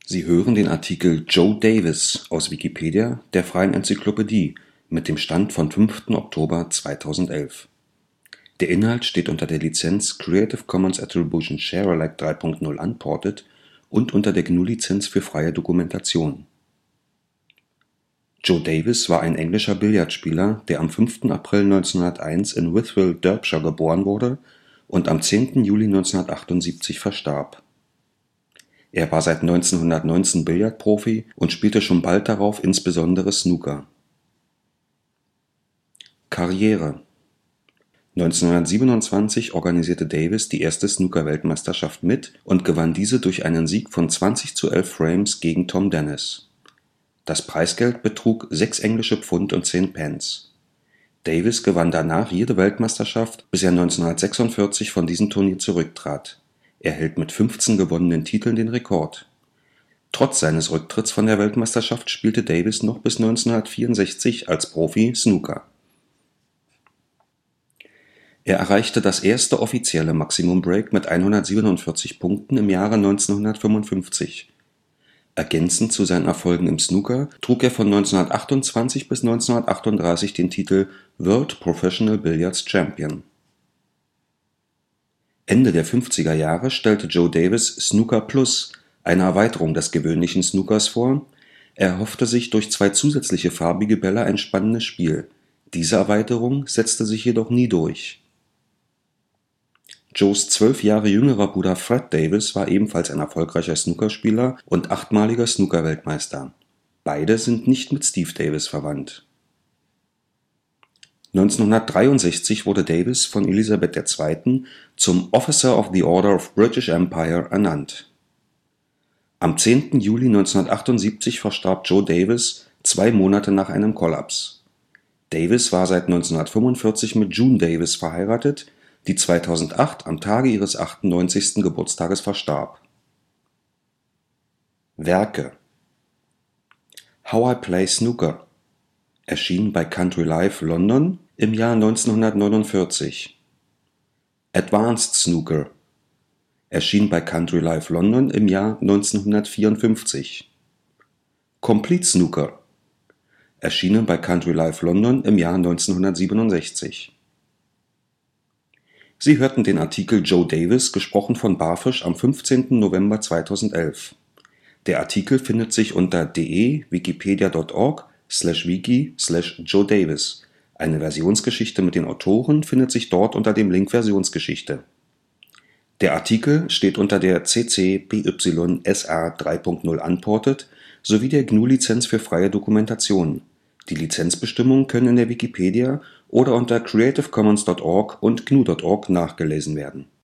Sie hören den Artikel Joe Davis, aus Wikipedia, der freien Enzyklopädie. Mit dem Stand vom Oktober 2011. Der Inhalt steht unter der Lizenz Creative Commons Attribution Share Alike 3 Punkt 0 Unported und unter der GNU-Lizenz für freie Dokumentation. Joe Davis war ein englischer Billardspieler, der am 5. April 1901 in Wytheville, Derbyshire geboren wurde und am 10. Juli 1978 verstarb. Er war seit 1919 Billardprofi und spielte schon bald darauf insbesondere Snooker. Karriere: 1927 organisierte Davis die erste Snookerweltmeisterschaft mit und gewann diese durch einen Sieg von 20:11 Frames gegen Tom Dennis. Das Preisgeld betrug 6 englische Pfund und 10 Pence. Davis gewann danach jede Weltmeisterschaft, bis er 1946 von diesem Turnier zurücktrat. Er hält mit 15 gewonnenen Titeln den Rekord. Trotz seines Rücktritts von der Weltmeisterschaft spielte Davis noch bis 1964 als Profi Snooker. Er erreichte das erste offizielle Maximum Break mit 147 Punkten im Jahre 1955. Ergänzend zu seinen Erfolgen im Snooker trug er von 1928 bis 1938 den Titel World Professional Billiards Champion. Ende der 50er Jahre stellte Joe Davis Snooker Plus, eine Erweiterung des gewöhnlichen Snookers, vor. Er erhoffte sich durch 2 zusätzliche farbige Bälle ein spannendes Spiel. Diese Erweiterung setzte sich jedoch nie durch. Joes 12 Jahre jüngerer Bruder Fred Davis war ebenfalls ein erfolgreicher Snookerspieler und 8-maliger Snookerweltmeister. Beide sind nicht mit Steve Davis verwandt. 1963 wurde Davis von Elisabeth II. Zum Officer of the Order of British Empire ernannt. Am 10. Juli 1978 verstarb Joe Davis 2 Monate nach einem Kollaps. Davis war seit 1945 mit June Davis verheiratet, die 2008 am Tage ihres 98. Geburtstages verstarb. Werke: How I Play Snooker, erschien bei Country Life London im Jahr 1949. Advanced Snooker, erschien bei Country Life London im Jahr 1954. Complete Snooker, erschienen bei Country Life London im Jahr 1967. Sie hörten den Artikel Joe Davis, gesprochen von Barfisch, am 15. November 2011. Der Artikel findet sich unter wikipedia.org/wiki/Joe Davis. Eine Versionsgeschichte mit den Autoren findet sich dort unter dem Link Versionsgeschichte. Der Artikel steht unter der CC BY SA 3.0 Unported sowie der GNU-Lizenz für freie Dokumentation. Die Lizenzbestimmungen können in der Wikipedia oder unter creativecommons.org und gnu.org nachgelesen werden